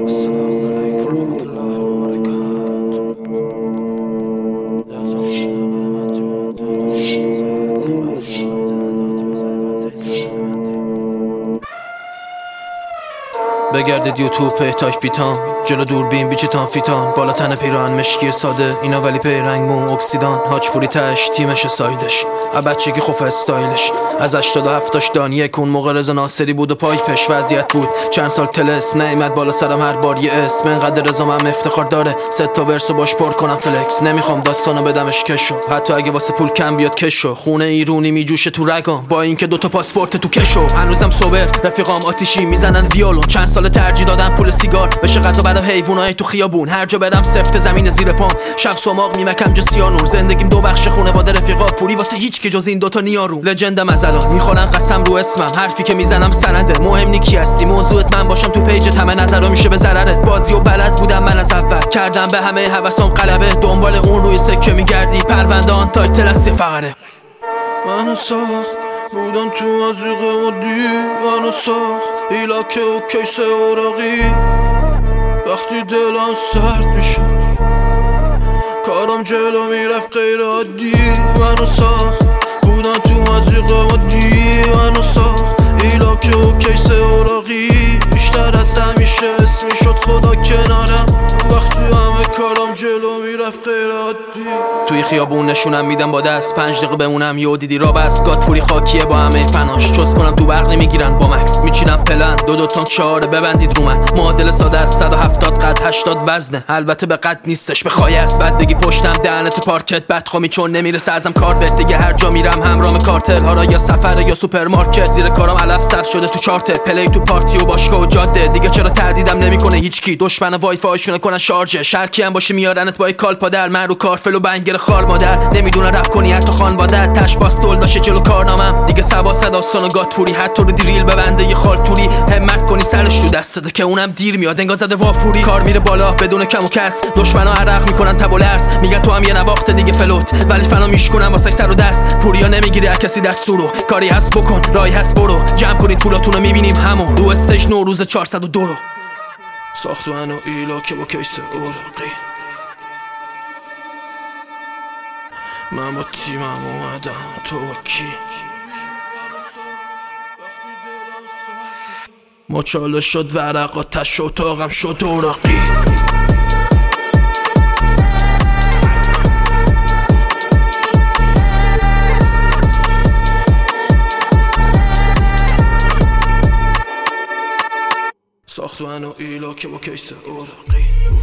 السلام علیکم و رحمت الله و بگردید یوتیوب تاک بیتام جلو دوربین بیچیتان فیتام بالا تن پیران مشکی ساده اینا ولی پیرنگ مو اکسیدان هاچپوری تش تیمش سایدش بچگی خوف استایلش از 87 دانیه کون موقع رضا ناصری بود و پایپش وضعیت بود چند سال تلس نیامد بالا سرم هر بار یه اسم انقدر رضا من افتخار داره 3 تا ورسو باش پر کنم فلکس نمیخوام داستانو بدمش کشو حتی اگه واسه پول کم بیاد کشو خونه ایرونی میجوشه تو رگام با اینکه 2 تا پاسپورت تو کشو هنوزم صبر رفیقام آتیشی میزنن ویولون چند سال ترجیح دادم پول سیگار بشه غذا برای حیوانای تو خیابون هر جا برم سفت زمین زیر پام شب سماق میمکم جو سیانور زندگیم 2 بخش خانواده رفیقا پوری واسه هیچ که جز این 2 تا نیارو لجندم از الان میخورن قسم رو اسمم حرفی که میزنم سنده مهم نی کی هستی موضوعت من باشم تو پیج همه نظرو میشه به ضررت بازی و بلد بودم من از اول کردم به همه هوسام غلبه دنبال اون روی سکه میگردی پرونده آن تایتل است فقره منو ساخت بودم تو ازیق و دیوانو ساخت ایلاکه و کیس اوراقی وقتی دلم سرد میشد کارم جلو میرفت غیر عادی منو ساخت بودم تو ازیق و دیوانو ساخت ایلاکه و کیس اوراقی بیشتر از همیشه اسمی شد خدا کنارم وقتی همه کارم جلو میرفت غیر عادی توی خیابون نشونم میدم با دست 5 دقیقه بمونم یه دیدی را بس گاتپوری خاکیه با همه فناش چوز کنم تو برق نمیگیرن با مکس میچینم پلن 2 تانک 4 ببندید رو من معادل ساده است 170 قد 80 وزنه البته به قد نیستش به خایه است بعد بگی پشتم دهنت پارکت بدخوامی چون نمیرسه ازم کار بهت دیگه هر جا میرم همراه کارتل ها را یا سفر یا سوپرمارکت زیر کارم علف صف شده تو چارت پلی تو پارتی و باشگاه و جاده دیگه چرا تهدیدم نمیکنه هیچکی دشمن وای فایشونه کنن شارژ شرکی هم باشه میارنت با کال پادر من رو کارفل و بنگر خار مادر نمیدونه رپ کنی حتی خانواده تش باس دل داشه جلو کارنامم دیگه سبا صداستان و گاتپوری حتی رو دریل ببنده یه خالتوری همت کنی سرش تو دستته که اونم دیر میاد انگار زده وافوری کار میره بالا بدون کم و کس دشمنا عرق میکنن تب و لرز میگن تو هم یه نواخت دیگه فلوت ولی فنا میشکنن واسه سر و دست پوریا نمیگیره از کسی دستورو کاری هست بکن راهی هست برو جمع کنید پولاتونو میبینیم همون رو استیج نوروز 402 رو ساخت منو ایلاکه با کیس اوراقی من با تیمم اومدم تو با کی مچاله شد ورقا تش و اتاقم شد اوراقی ساخت منو ایلاکه با کیس اوراقی